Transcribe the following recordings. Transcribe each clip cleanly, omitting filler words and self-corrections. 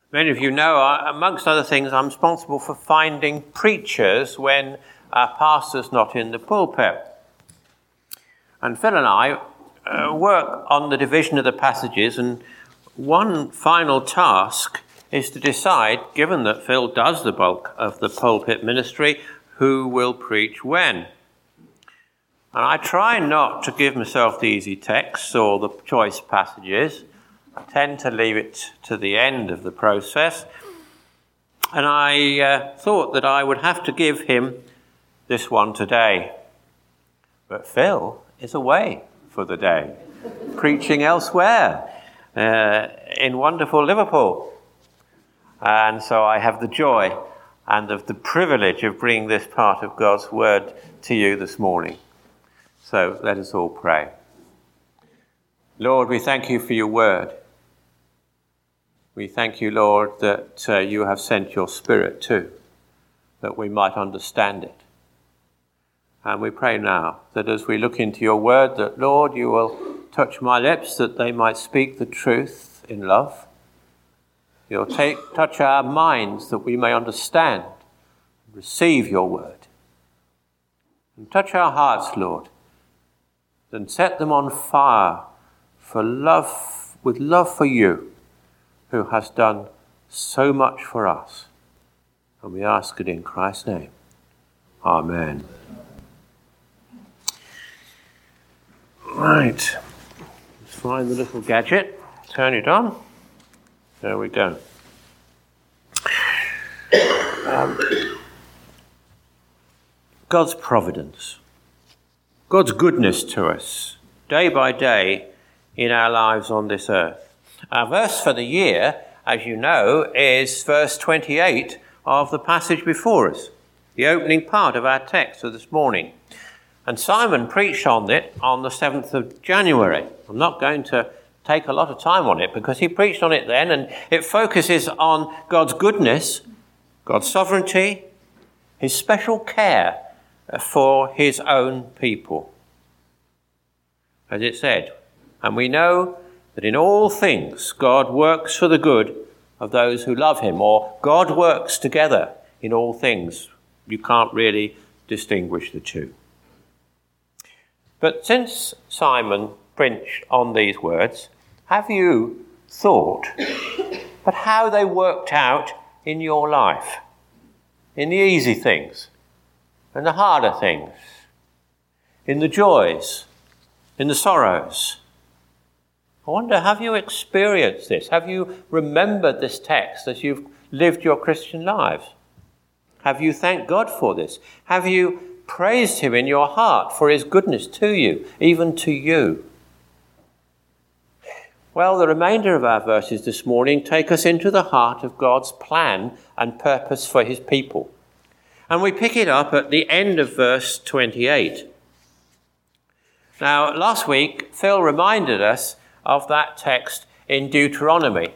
Many of you know, amongst other things, I'm responsible for finding preachers when our pastor's not in the pulpit. And Phil and I work on the division of the passages, and one final task is to decide, given that Phil does the bulk of the pulpit ministry, who will preach when. And I try not to give myself the easy texts or the choice passages. I tend to leave it to the end of the process. And I thought that I would have to give him this one today. But Phil is away for the day, preaching elsewhere in wonderful Liverpool. And so I have the joy and of the privilege of bringing this part of God's word to you this morning. So let us all pray. Lord, we thank you for your word. We thank you, Lord, that you have sent your Spirit too, that we might understand it. And we pray now that as we look into your word, that, Lord, you will touch my lips that they might speak the truth in love. You'll touch our minds that we may understand and receive your word. And touch our hearts, Lord, and set them on fire for love, with love for you, who has done so much for us. And we ask it in Christ's name. Amen. Right. Let's find the little gadget. Turn it on. There we go. God's providence. God's goodness to us, day by day, in our lives on this earth. Our verse for the year, as you know, is verse 28 of the passage before us, the opening part of our text for this morning. And Simon preached on it on the 7th of January. I'm not going to take a lot of time on it because he preached on it then, and it focuses on God's goodness, God's sovereignty, his special care for his own people. As it said, and we know that in all things God works for the good of those who love him, or God works together in all things. You can't really distinguish the two. But since Simon preached on these words, have you thought about how they worked out in your life? In the easy things and the harder things, in the joys, in the sorrows. I wonder, have you experienced this? Have you remembered this text as you've lived your Christian lives? Have you thanked God for this? Have you praised him in your heart for his goodness to you, even to you? Well, the remainder of our verses this morning take us into the heart of God's plan and purpose for his people. And we pick it up at the end of verse 28. Now, last week, Phil reminded us of that text in Deuteronomy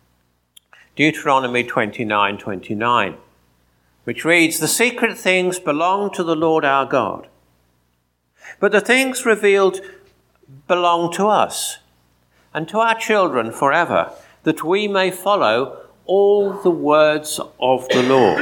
29:29, which reads, "The secret things belong to the Lord our God, but the things revealed belong to us and to our children forever, that we may follow all the words of the law."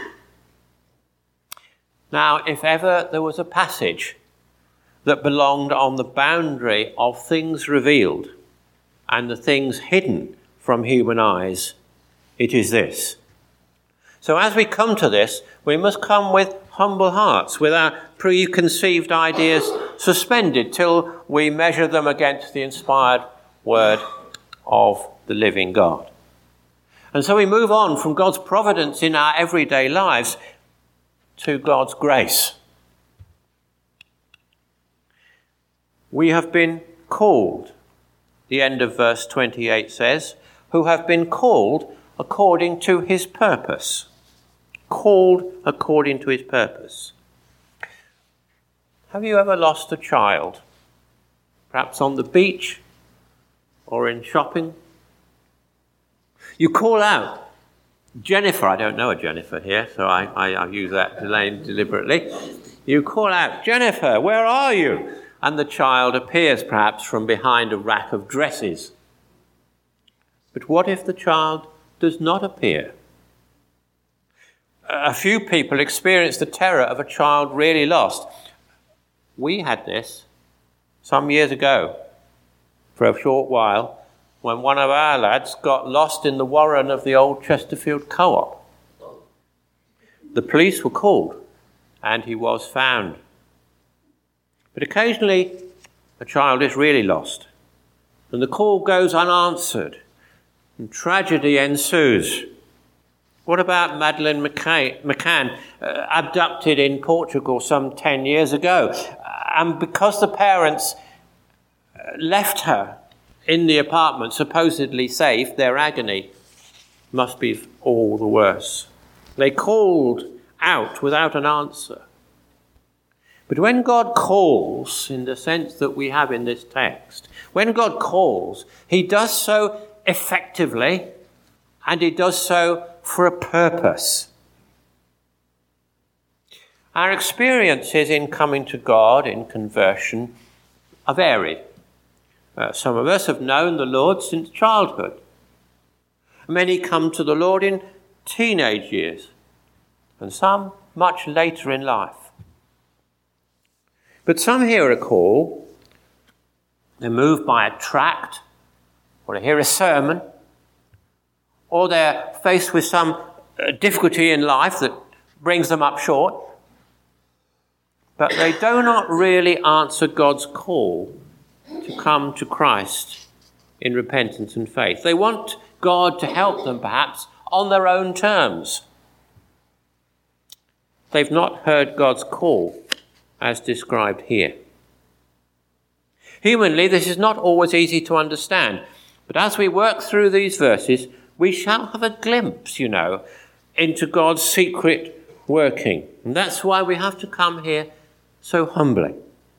Now, if ever there was a passage that belonged on the boundary of things revealed and the things hidden from human eyes, it is this. So as we come to this, we must come with humble hearts, with our preconceived ideas suspended till we measure them against the inspired word of the living God. And so we move on from God's providence in our everyday lives to God's grace. We have been called, the end of verse 28 says, who have been called according to his purpose. Called according to his purpose. Have you ever lost a child? Perhaps on the beach or in shopping? You call out, Jennifer. I don't know a Jennifer here, so I use that name deliberately. You call out, Jennifer, where are you? And the child appears perhaps from behind a rack of dresses. But what if the child does not appear. A few people experience the terror of a child really lost. We had this some years ago for a short while when one of our lads got lost in the warren of the old Chesterfield Co-op. The police were called and he was found. But occasionally a child is really lost and the call goes unanswered and tragedy ensues. What about Madeleine McCann, abducted in Portugal some 10 years ago? And because the parents left her in the apartment, supposedly safe, their agony must be all the worse. They called out without an answer. But when God calls, in the sense that we have in this text, when God calls, he does so effectively and he does so for a purpose. Our experiences in coming to God, in conversion, are varied. Some of us have known the Lord since childhood. Many come to the Lord in teenage years, and some much later in life. But some hear a call, they're moved by a tract, or they hear a sermon, or they're faced with some difficulty in life that brings them up short, but they do not really answer God's call to come to Christ in repentance and faith. They want God to help them, perhaps, on their own terms. They've not heard God's call as described here. Humanly, this is not always easy to understand, but as we work through these verses, we shall have a glimpse, into God's secret working. And that's why we have to come here so humbly.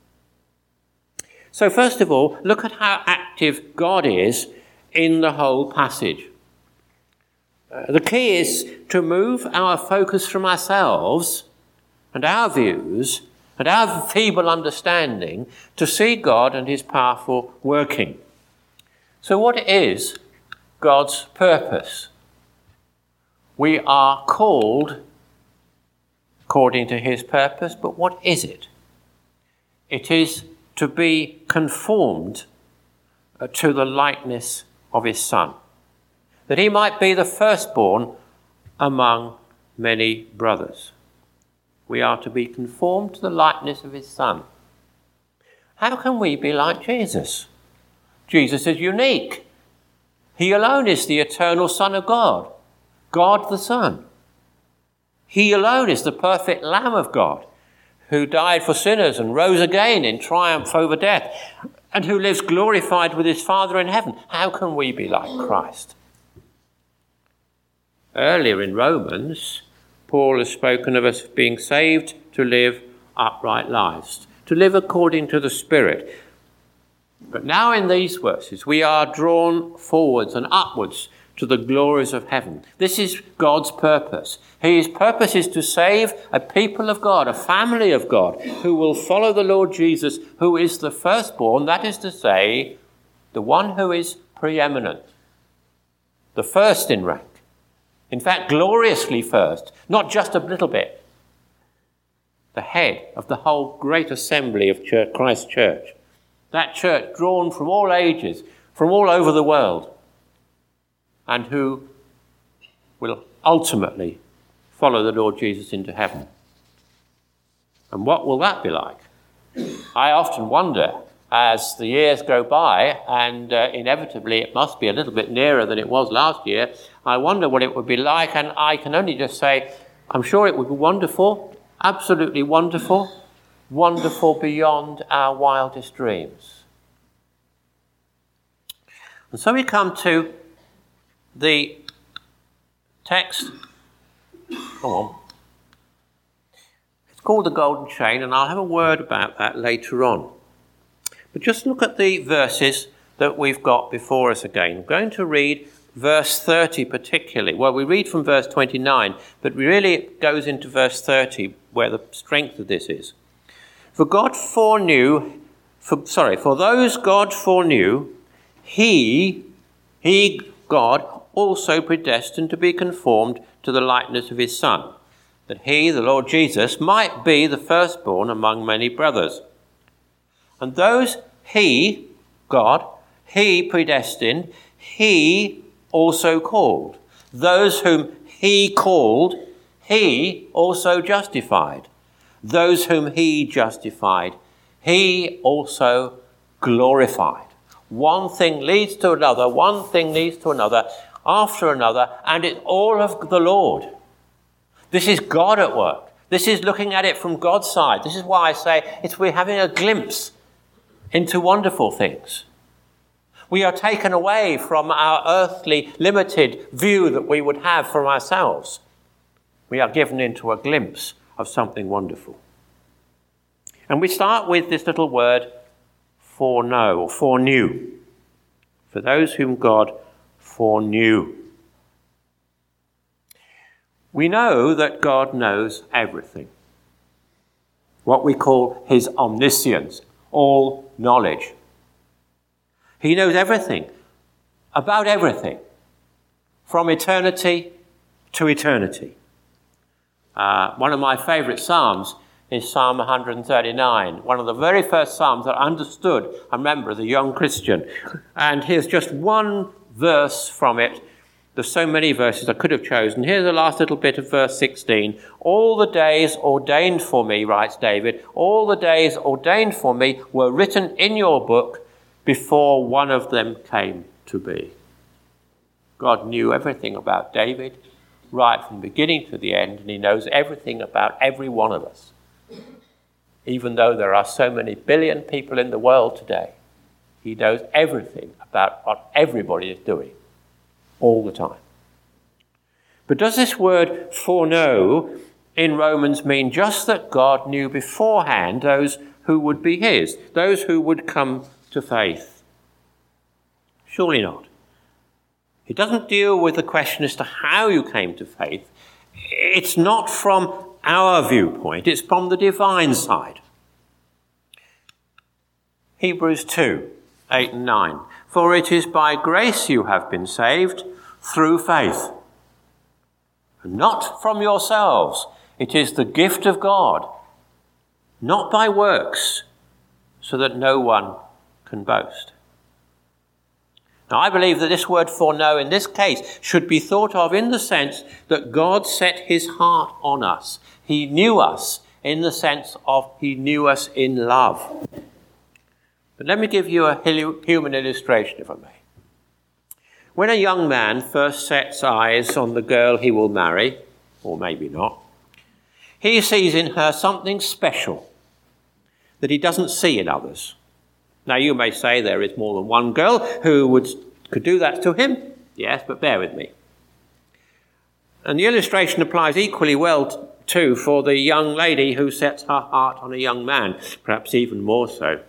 So first of all, look at how active God is in the whole passage. The key is to move our focus from ourselves and our views and our feeble understanding to see God and his powerful working. So what is God's purpose? We are called according to his purpose, but what is it? It is to be conformed to the likeness of his Son, that he might be the firstborn among many brothers. We are to be conformed to the likeness of his Son. How can we be like Jesus? Jesus is unique. He alone is the eternal Son of God, God the Son. He alone is the perfect Lamb of God, who died for sinners and rose again in triumph over death, and who lives glorified with his Father in heaven. How can we be like Christ? Earlier in Romans, Paul has spoken of us being saved to live upright lives, to live according to the Spirit. But now in these verses, we are drawn forwards and upwards to the glories of heaven. This is God's purpose. His purpose is to save a people of God, a family of God, who will follow the Lord Jesus, who is the firstborn, that is to say, the one who is preeminent, the first in rank. In fact, gloriously first, not just a little bit. The head of the whole great assembly of Christ's church. That church drawn from all ages, from all over the world, and who will ultimately follow the Lord Jesus into heaven. And what will that be like? I often wonder, as the years go by, and inevitably it must be a little bit nearer than it was last year, I wonder what it would be like, and I can only just say, I'm sure it would be wonderful, absolutely wonderful, wonderful beyond our wildest dreams. And so we come to the text. Come on. It's called the Golden Chain, and I'll have a word about that later on. But just look at the verses that we've got before us again. I'm going to read verse 30 particularly. Well, we read from verse 29, but really it goes into verse 30 where the strength of this is. For those God foreknew, he, God, also predestined to be conformed to the likeness of his Son, that he, the Lord Jesus, might be the firstborn among many brothers. And those he, God, he predestined, he also called. Those whom he called, he also justified. Those whom he justified, he also glorified. One thing leads to another, one thing leads to another, after another, and it's all of the Lord. This is God at work. This is looking at it from God's side. This is why I say we're having a glimpse into wonderful things. We are taken away from our earthly, limited view that we would have from ourselves. We are given into a glimpse of something wonderful. And we start with this little word, foreknow, or foreknew. For those whom God foreknew. We know that God knows everything. What we call his omniscience, all knowledge. He knows everything, about everything, from eternity to eternity. One of my favourite psalms is Psalm 139, one of the very first psalms that I understood, I remember, as a young Christian. And here's just one verse from it. There's so many verses I could have chosen. Here's the last little bit of verse 16. All the days ordained for me, writes David, all the days ordained for me were written in your book before one of them came to be. God knew everything about David, right from the beginning to the end, and he knows everything about every one of us. Even though there are so many billion people in the world today, he knows everything about what everybody is doing all the time. But does this word foreknow in Romans mean just that God knew beforehand those who would be his, those who would come to faith? Surely not. It doesn't deal with the question as to how you came to faith. It's not from our viewpoint, it's from the divine side. Hebrews 2, 8 and 9. For it is by grace you have been saved through faith. And not from yourselves. It is the gift of God, not by works, so that no one can boast. Now, I believe that this word foreknow in this case should be thought of in the sense that God set his heart on us. He knew us in the sense of he knew us in love. But let me give you a human illustration, if I may. When a young man first sets eyes on the girl he will marry, or maybe not, he sees in her something special that he doesn't see in others. Now, you may say there is more than one girl who could do that to him. Yes, but bear with me. And the illustration applies equally well, too, for the young lady who sets her heart on a young man, perhaps even more so.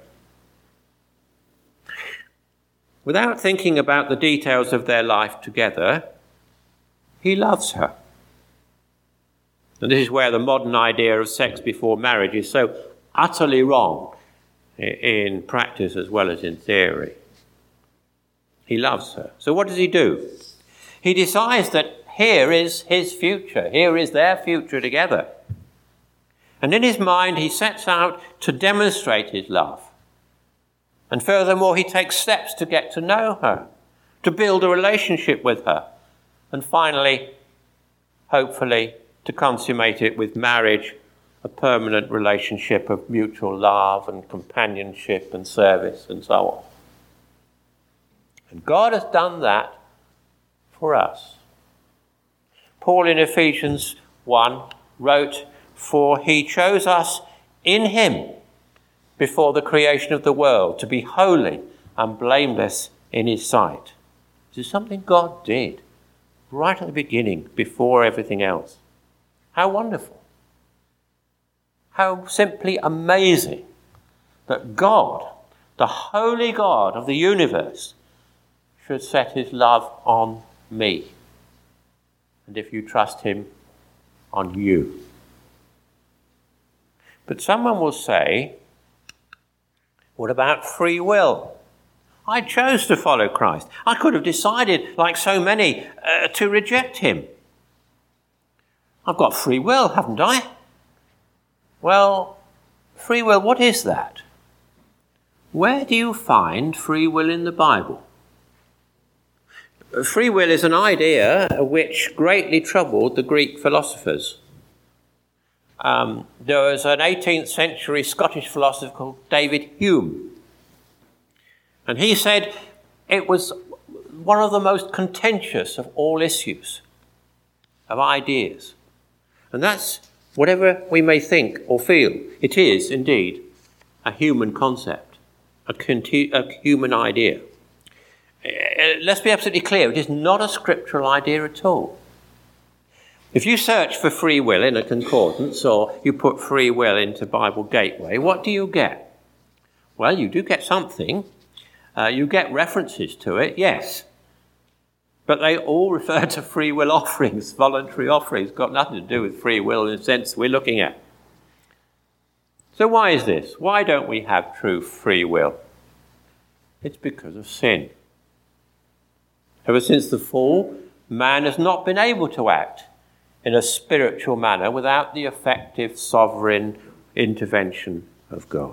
Without thinking about the details of their life together, he loves her. And this is where the modern idea of sex before marriage is so utterly wrong in practice as well as in theory. He loves her. So what does he do? He decides that here is his future. Here is their future together. And in his mind, he sets out to demonstrate his love. And furthermore, he takes steps to get to know her, to build a relationship with her, and finally, hopefully, to consummate it with marriage, a permanent relationship of mutual love and companionship and service and so on. And God has done that for us. Paul in Ephesians 1 wrote, "For he chose us in him before the creation of the world to be holy and blameless in his sight." This is something God did right at the beginning, before everything else. How wonderful. How simply amazing that God, the holy God of the universe, should set his love on me. And if you trust him, on you. But someone will say, what about free will? I chose to follow Christ. I could have decided, like so many, to reject him. I've got free will, haven't I? Well, free will, what is that? Where do you find free will in the Bible? Free will is an idea which greatly troubled the Greek philosophers. There was an 18th century Scottish philosopher called David Hume. And he said it was one of the most contentious of all issues, of ideas. And that's, whatever we may think or feel, it is indeed a human concept, a human idea. Let's be absolutely clear, it is not a scriptural idea at all. If you search for free will in a concordance or you put free will into Bible Gateway, what do you get? Well, you do get something. You get references to it, yes. But they all refer to free will offerings, voluntary offerings. Got nothing to do with free will in the sense we're looking at. So why is this? Why don't we have true free will? It's because of sin. Ever since the fall, man has not been able to act in a spiritual manner without the effective sovereign intervention of God.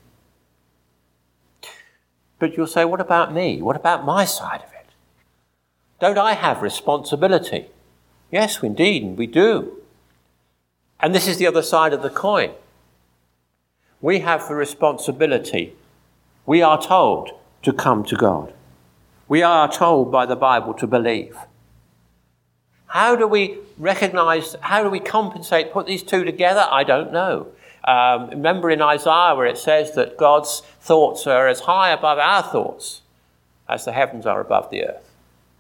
But you'll say, what about me? What about my side of it? Don't I have responsibility? Yes, indeed, we do. And this is the other side of the coin. We have the responsibility. We are told to come to God. We are told by the Bible to believe. How do we recognize, how do we compensate, put these two together? I don't know. Remember in Isaiah where it says that God's thoughts are as high above our thoughts as the heavens are above the earth.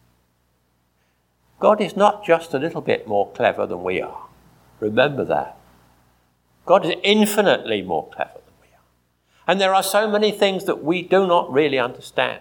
God is not just a little bit more clever than we are. Remember that. God is infinitely more clever than we are. And there are so many things that we do not really understand.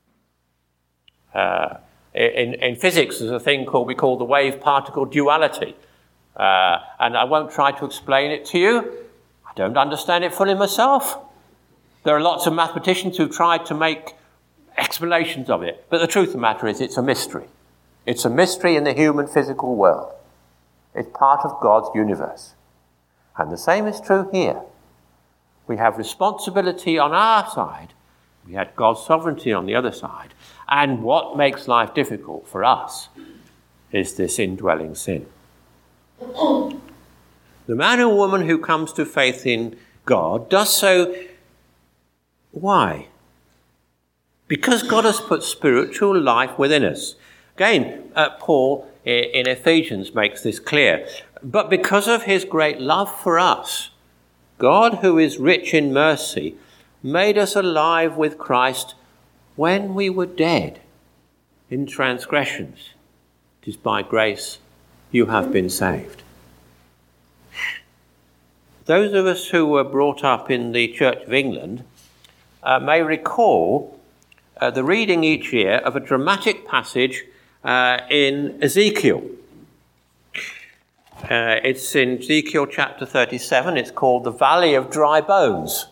In physics, there's a thing we call the wave-particle duality. And I won't try to explain it to you. I don't understand it fully myself. There are lots of mathematicians who've tried to make explanations of it. But the truth of the matter is it's a mystery. It's a mystery in the human physical world. It's part of God's universe. And the same is true here. We have responsibility on our side. We had God's sovereignty on the other side. And what makes life difficult for us is this indwelling sin. The man or woman who comes to faith in God does so. Why? Because God has put spiritual life within us. Again, Paul in Ephesians makes this clear. But because of his great love for us, God, who is rich in mercy, made us alive with Christ when we were dead in transgressions. It is by grace you have been saved. Those of us who were brought up in the Church of England may recall the reading each year of a dramatic passage in Ezekiel. It's in Ezekiel chapter 37. It's called the Valley of Dry Bones.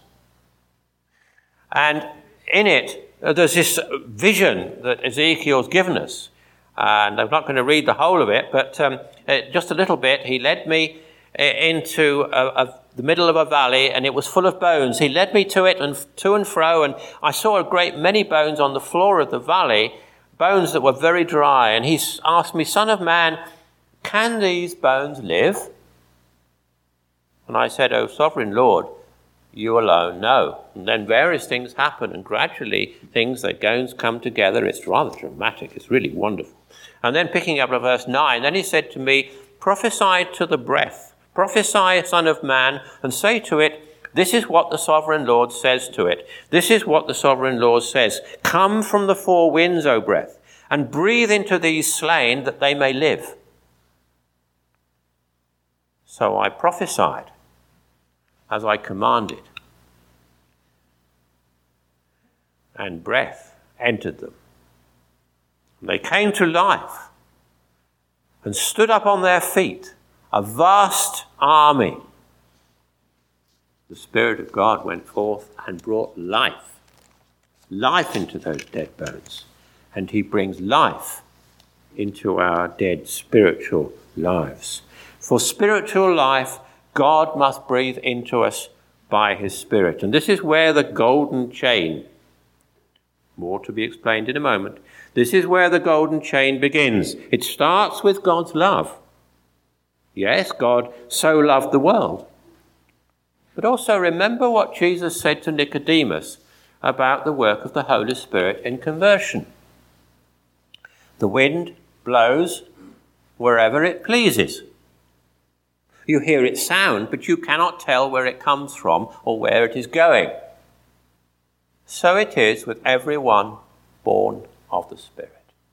And in it, there's this vision that Ezekiel's given us. And I'm not going to read the whole of it, but just a little bit. He led me into the middle of a valley, and it was full of bones. He led me to it and to and fro, and I saw a great many bones on the floor of the valley, bones that were very dry. And he asked me, Son of man, can these bones live? And I said, O sovereign Lord, you alone know. And then various things happen, and gradually the bones come together. It's rather dramatic. It's really wonderful. And then picking up at verse 9, then he said to me, prophesy to the breath. Prophesy, Son of man, and say to it, this is what the sovereign Lord says to it. This is what the sovereign Lord says. Come from the four winds, O breath, and breathe into these slain that they may live. So I prophesied as I commanded, and breath entered them. And they came to life and stood up on their feet, a vast army. The Spirit of God went forth and brought life life into those dead bones, and he brings life into our dead spiritual lives. For spiritual life, God must breathe into us by his Spirit. And this is where the golden chain, more to be explained in a moment, this is where the golden chain begins. It starts with God's love. Yes, God so loved the world. But also remember what Jesus said to Nicodemus about the work of the Holy Spirit in conversion. The wind blows wherever it pleases. You hear its sound, but you cannot tell where it comes from or where it is going. So it is with everyone born of the Spirit.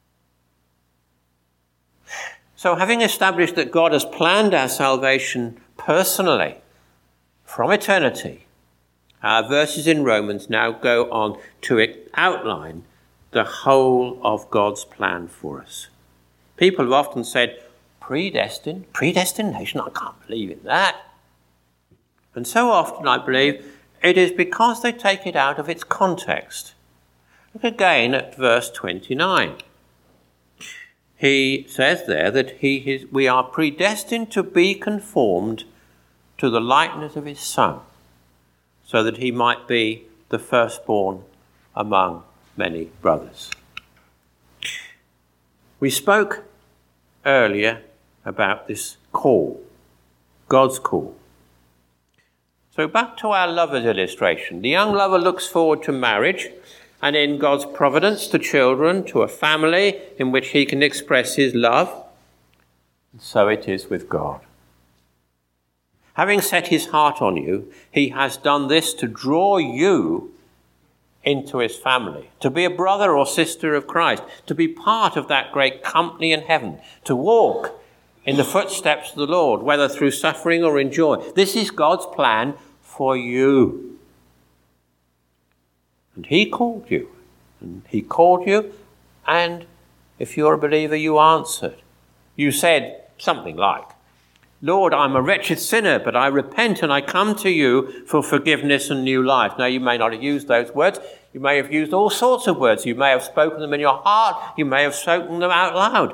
So having established that God has planned our salvation personally from eternity, our verses in Romans now go on to outline the whole of God's plan for us. People have often said, predestination, I can't believe in that. And so often I believe it is because they take it out of its context. Look again at verse 29. He says there that we are predestined to be conformed to the likeness of his Son, so that he might be the firstborn among many brothers. We spoke earlier about this call, God's call. So back to our lover's illustration. The young lover looks forward to marriage, and in God's providence to children, to a family in which he can express his love. And so it is with God. Having set his heart on you, he has done this to draw you into his family, to be a brother or sister of Christ, to be part of that great company in heaven, to walk in the footsteps of the Lord, whether through suffering or in joy. This is God's plan for you. And he called you. And he called you, and if you're a believer, you answered. You said something like, Lord, I'm a wretched sinner, but I repent and I come to you for forgiveness and new life. Now, you may not have used those words. You may have used all sorts of words. You may have spoken them in your heart. You may have spoken them out loud.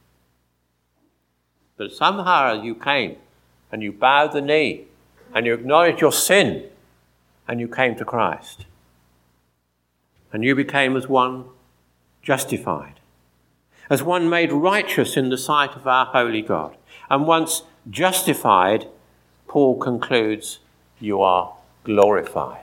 But somehow you came and you bowed the knee and you acknowledged your sin and you came to Christ. And you became as one justified, as one made righteous in the sight of our holy God. And once justified, Paul concludes, you are glorified.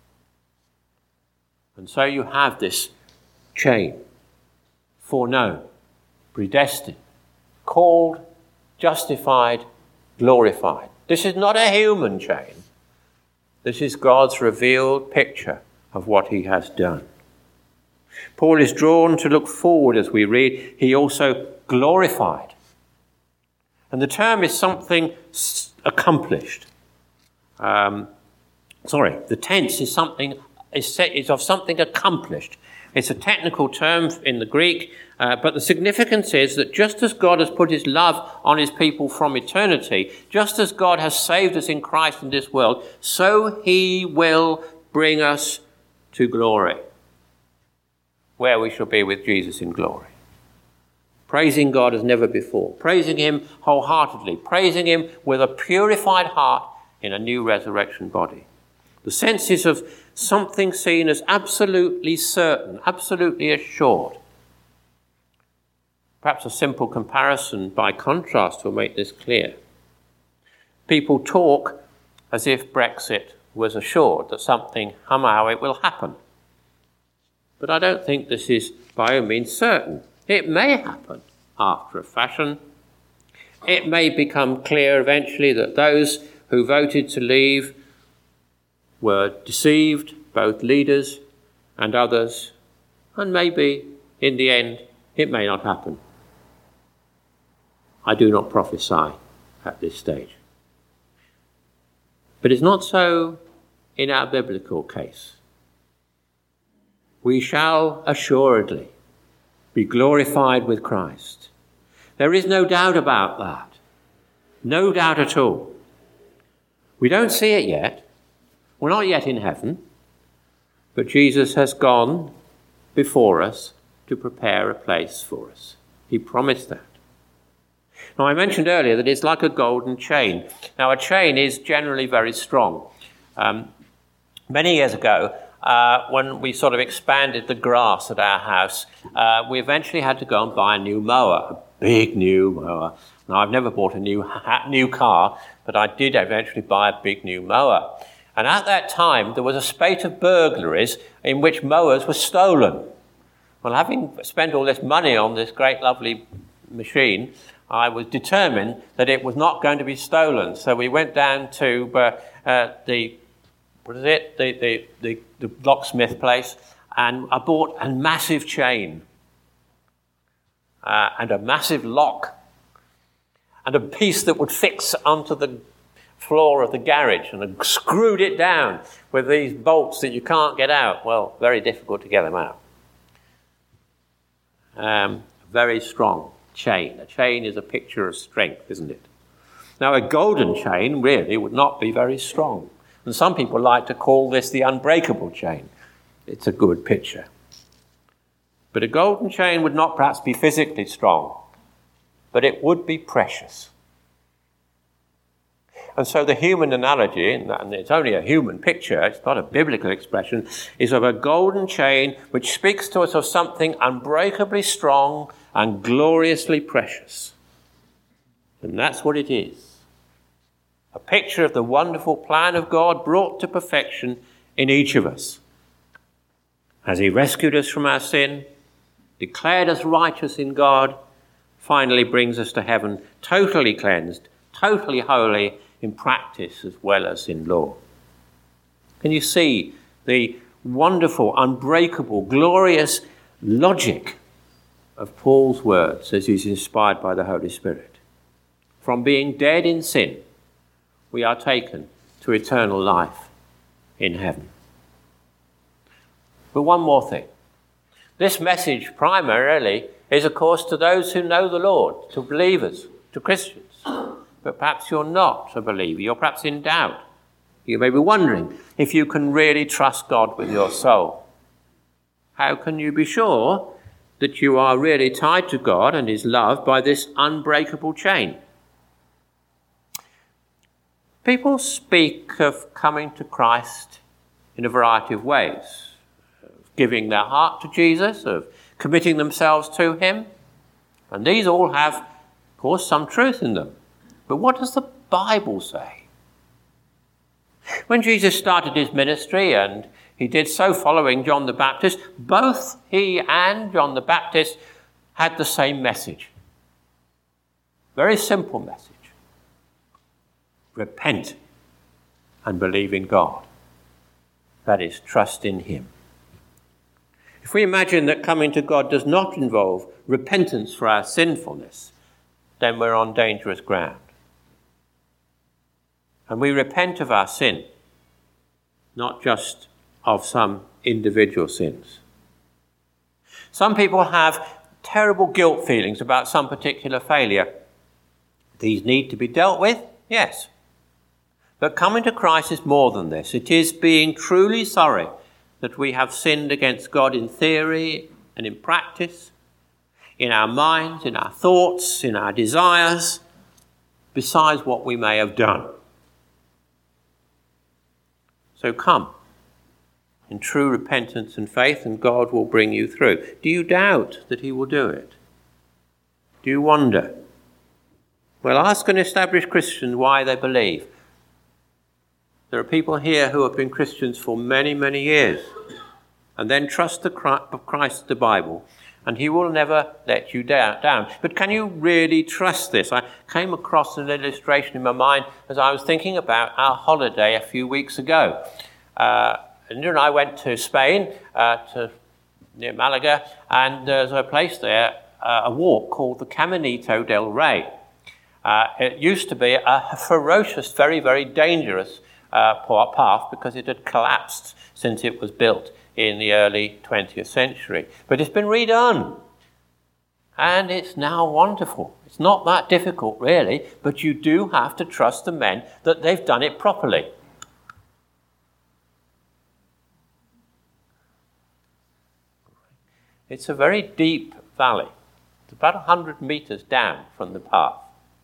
And so you have this chain: foreknown, predestined, called, justified, glorified. This is not a human chain. This is God's revealed picture of what he has done. Paul is drawn to look forward as we read. He also glorified. And the term is something accomplished. The tense is of something accomplished. It's a technical term in the Greek, but the significance is that just as God has put his love on his people from eternity, just as God has saved us in Christ in this world, so he will bring us to glory, where we shall be with Jesus in glory. Praising God as never before, praising him wholeheartedly, praising him with a purified heart in a new resurrection body. The sense is of something seen as absolutely certain, absolutely assured. Perhaps a simple comparison by contrast will make this clear. People talk as if Brexit was assured, that something, somehow it will happen. But I don't think this is by all means certain. It may happen after a fashion. It may become clear eventually that those who voted to leave were deceived, both leaders and others, and maybe in the end it may not happen. I do not prophesy at this stage. But it's not so in our biblical case. We shall assuredly be glorified with Christ. There is no doubt about that. No doubt at all. We don't see it yet. We're not yet in heaven. But Jesus has gone before us to prepare a place for us. He promised that. Now, I mentioned earlier that it's like a golden chain. Now, a chain is generally very strong. Many years ago, when we sort of expanded the grass at our house, we eventually had to go and buy a new mower, a big new mower. Now, I've never bought a new car, but I did eventually buy a big new mower. And at that time, there was a spate of burglaries in which mowers were stolen. Well, having spent all this money on this great, lovely machine, I was determined that it was not going to be stolen. So we went down to the locksmith place, and I bought a massive chain and a massive lock and a piece that would fix onto the floor of the garage, and I screwed it down with these bolts that you can't get out. Well, very difficult to get them out. Very strong chain. A chain is a picture of strength, isn't it? Now, a golden chain really would not be very strong. And some people like to call this the unbreakable chain. It's a good picture. But a golden chain would not perhaps be physically strong, but it would be precious. And so the human analogy, and it's only a human picture, it's not a biblical expression, is of a golden chain which speaks to us of something unbreakably strong and gloriously precious. And that's what it is. A picture of the wonderful plan of God brought to perfection in each of us. As he rescued us from our sin, declared us righteous in God, finally brings us to heaven totally cleansed, totally holy in practice as well as in law. Can you see the wonderful, unbreakable, glorious logic of Paul's words as he's inspired by the Holy Spirit? From being dead in sin, we are taken to eternal life in heaven. But one more thing. This message primarily is, of course, to those who know the Lord, to believers, to Christians. But perhaps you're not a believer. You're perhaps in doubt. You may be wondering if you can really trust God with your soul. How can you be sure that you are really tied to God and his love by this unbreakable chain? People speak of coming to Christ in a variety of ways. Of giving their heart to Jesus, of committing themselves to him. And these all have, of course, some truth in them. But what does the Bible say? When Jesus started his ministry, and he did so following John the Baptist, both he and John the Baptist had the same message. Very simple message. Repent and believe in God. That is, trust in him. If we imagine that coming to God does not involve repentance for our sinfulness, then we're on dangerous ground. And we repent of our sin, not just of some individual sins. Some people have terrible guilt feelings about some particular failure. These need to be dealt with, yes. But coming to Christ is more than this. It is being truly sorry that we have sinned against God in theory and in practice, in our minds, in our thoughts, in our desires, besides what we may have done. So come in true repentance and faith, and God will bring you through. Do you doubt that he will do it? Do you wonder? Well, ask an established Christian why they believe. There are people here who have been Christians for many, many years, and then trust the Christ, the Bible, and he will never let you down. But can you really trust this? I came across an illustration in my mind as I was thinking about our holiday a few weeks ago. Linda and I went to Spain, near Malaga, and there's a place there, a walk called the Caminito del Rey. It used to be a ferocious, very, very dangerous path because it had collapsed since it was built in the early 20th century. But it's been redone, and it's now wonderful. It's not that difficult, really, but you do have to trust the men that they've done it properly. It's a very deep valley. It's about 100 meters down from the path.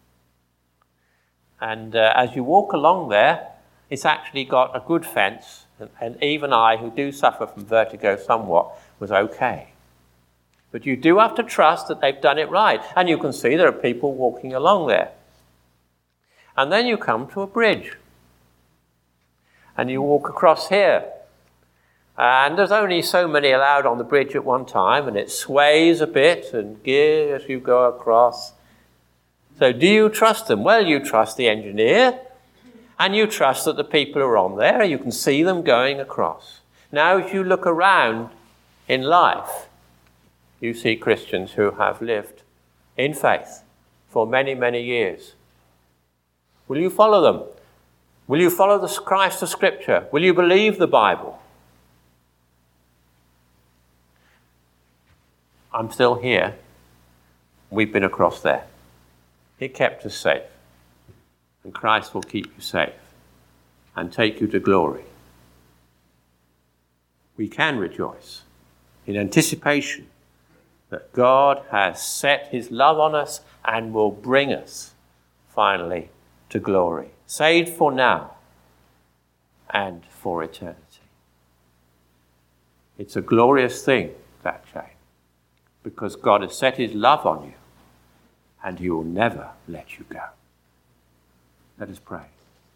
And as you walk along there, it's actually got a good fence, and even I, who do suffer from vertigo somewhat, was okay. But you do have to trust that they've done it right. And you can see there are people walking along there. And then you come to a bridge. And you walk across here. And there's only so many allowed on the bridge at one time, and it sways a bit and gears as you go across. So do you trust them? Well, you trust the engineer, and you trust that the people who are on there, you can see them going across. Now, if you look around in life, you see Christians who have lived in faith for many, many years. Will you follow them? Will you follow the Christ of Scripture? Will you believe the Bible? I'm still here. We've been across there. He kept us safe. And Christ will keep you safe and take you to glory. We can rejoice in anticipation that God has set his love on us and will bring us finally to glory. Saved for now and for eternity. It's a glorious thing, that chain, because God has set his love on you and he will never let you go. Let us pray.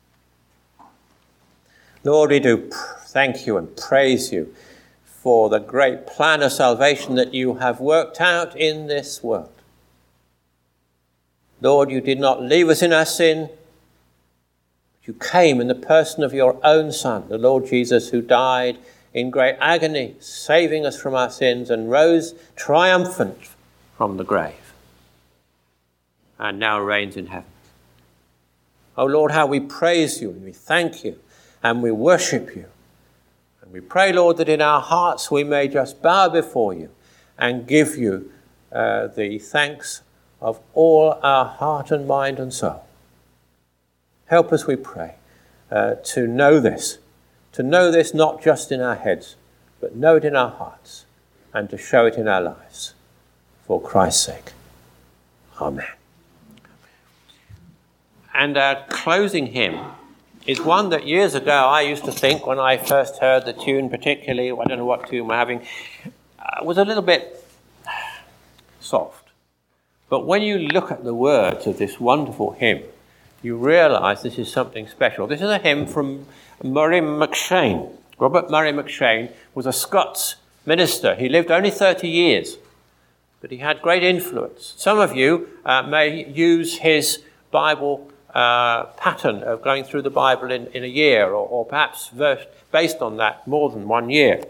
Lord, we do thank you and praise you for the great plan of salvation that you have worked out in this world. Lord, you did not leave us in our sin. You came in the person of your own Son, the Lord Jesus, who died in great agony, saving us from our sins, and rose triumphant from the grave, and now reigns in heaven. Oh Lord, how we praise you and we thank you and we worship you. And we pray, Lord, that in our hearts we may just bow before you and give you the thanks of all our heart and mind and soul. Help us, we pray, to know this not just in our heads, but know it in our hearts and to show it in our lives. For Christ's sake. Amen. And our closing hymn is one that years ago I used to think, when I first heard the tune particularly, I don't know what tune we're having, was a little bit soft. But when you look at the words of this wonderful hymn, you realise this is something special. This is a hymn from Murray McCheyne. Robert Murray McCheyne was a Scots minister. He lived only 30 years, but he had great influence. Some of you may use his Bible pattern of going through the Bible in a year, or perhaps based on that more than 1 year.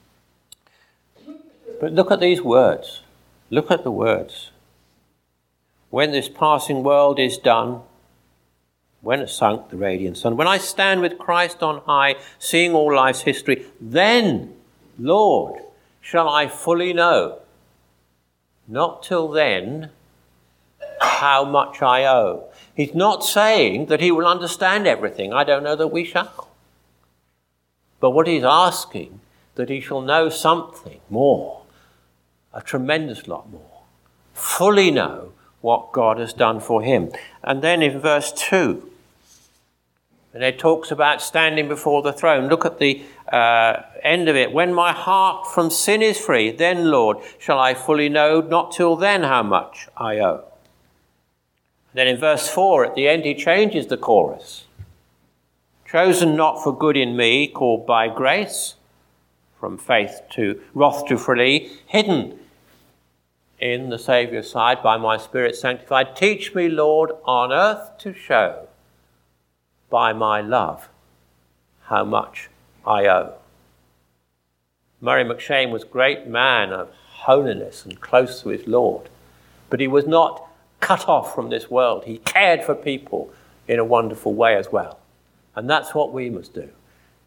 But look at these words. Look at the words. When this passing world is done, when it's sunk the radiant sun, when I stand with Christ on high, seeing all life's history, then, Lord, shall I fully know. Not till then, how much I owe. He's not saying that he will understand everything. I don't know that we shall. But what he's asking, that he shall know something more, a tremendous lot more, fully know what God has done for him. And then in verse 2, and it talks about standing before the throne. Look at the end of it. When my heart from sin is free, then, Lord, shall I fully know, not till then, how much I owe. Then in verse 4, at the end, he changes the chorus. Chosen not for good in me, called by grace, from faith to wrath to flee, hidden in the Saviour's side by my Spirit sanctified. Teach me, Lord, on earth to show by my love how much I owe. Murray McCheyne was a great man of holiness and close to his Lord, but he was not cut off from this world. He cared for people in a wonderful way as well. And that's what we must do.